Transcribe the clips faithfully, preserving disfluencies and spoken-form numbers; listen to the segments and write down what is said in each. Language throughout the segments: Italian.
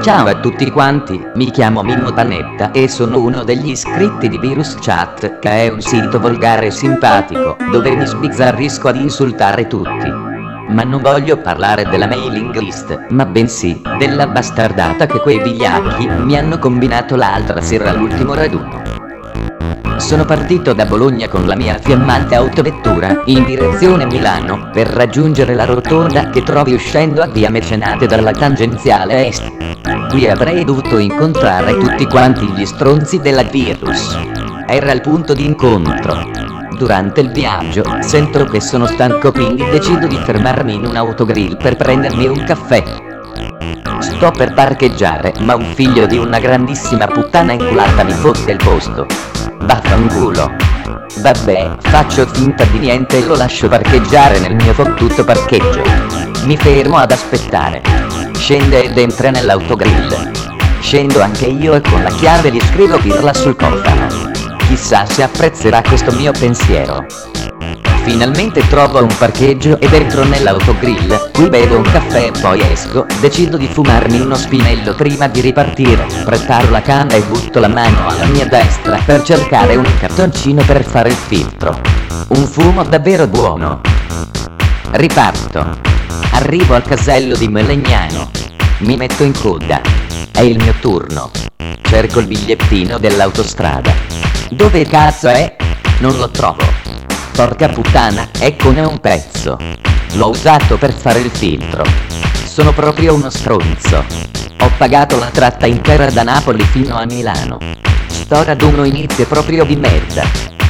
Ciao a tutti quanti, mi chiamo Mimmo Panetta e sono uno degli iscritti di Virus Chat, che è un sito volgare e simpatico, dove mi sbizzarrisco ad insultare tutti. Ma non voglio parlare della mailing list, ma bensì della bastardata che quei vigliacchi mi hanno combinato l'altra sera all'ultimo raduno. Sono partito da Bologna con la mia fiammante autovettura in direzione Milano per raggiungere la rotonda che trovi uscendo a via Mecenate dalla tangenziale est. Qui avrei dovuto incontrare tutti quanti gli stronzi della Virus. Era il punto di incontro. Durante il viaggio sento che sono stanco, quindi decido di fermarmi in un autogrill per prendermi un caffè. Sto per parcheggiare, ma un figlio di una grandissima puttana inculata mi fotte il posto. Vaffanculo. Vabbè, faccio finta di niente e lo lascio parcheggiare nel mio fottuto parcheggio. Mi fermo ad aspettare. Scende ed entra nell'autogrill. Scendo anche io e con la chiave gli scrivo pirla sul cofano. Chissà se apprezzerà questo mio pensiero. Finalmente trovo un parcheggio ed entro nell'autogrill, qui bevo un caffè e poi esco, decido di fumarmi uno spinello prima di ripartire, preparo la canna e butto la mano alla mia destra per cercare un cartoncino per fare il filtro. Un fumo davvero buono. Riparto. Arrivo al casello di Melegnano. Mi metto in coda. È il mio turno. Cerco il bigliettino dell'autostrada. Dove cazzo è? Non lo trovo. Porca puttana, eccone un pezzo. L'ho usato per fare il filtro. Sono proprio uno stronzo. Ho pagato la tratta intera da Napoli fino a Milano. Sto raduno inizia proprio di merda.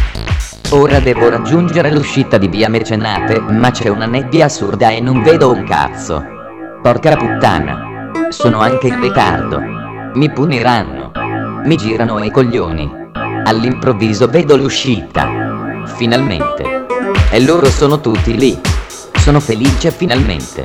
Ora devo raggiungere l'uscita di via Mecenate, ma c'è una nebbia assurda e non vedo un cazzo. Porca puttana. Sono anche in ritardo. Mi puniranno. Mi girano i coglioni. All'improvviso vedo l'uscita. Finalmente. E loro sono tutti lì. Sono felice finalmente.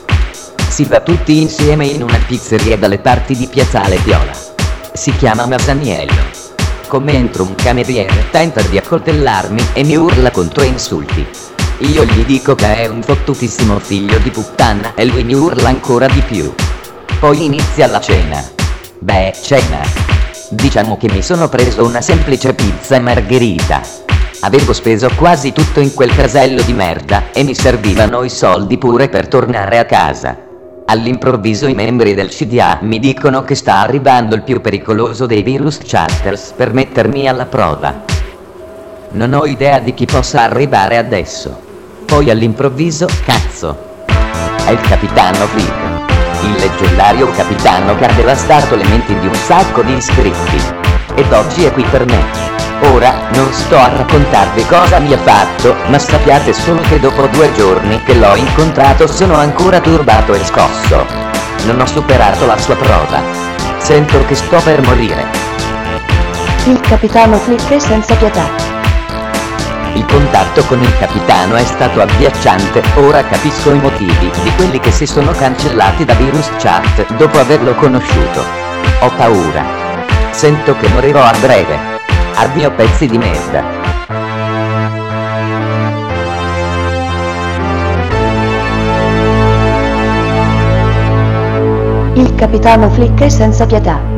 Si va tutti insieme in una pizzeria dalle parti di Piazzale Viola. Si chiama Masaniello. Come entro un cameriere tenta di accoltellarmi e mi urla contro insulti. Io gli dico che è un fottutissimo figlio di puttana e lui mi urla ancora di più. Poi inizia la cena. Beh, cena. Diciamo che mi sono preso una semplice pizza margherita. Avevo speso quasi tutto in quel casello di merda e mi servivano i soldi pure per tornare a casa. All'improvviso i membri del C D A mi dicono che sta arrivando il più pericoloso dei virus chatters per mettermi alla prova. Non ho idea di chi possa arrivare adesso. Poi all'improvviso, cazzo, è il capitano Flick, il leggendario capitano che ha devastato le menti di un sacco di iscritti. Ed oggi è qui per me. Ora, non sto a raccontarvi cosa mi ha fatto, ma sappiate solo che dopo due giorni che l'ho incontrato sono ancora turbato e scosso. Non ho superato la sua prova. Sento che sto per morire. Il capitano Flick è senza pietà. Il contatto con il capitano è stato agghiacciante, ora capisco i motivi di quelli che si sono cancellati da Virus Chat dopo averlo conosciuto. Ho paura. Sento che morirò a breve. Addio pezzi di merda. Il capitano Flick è senza pietà.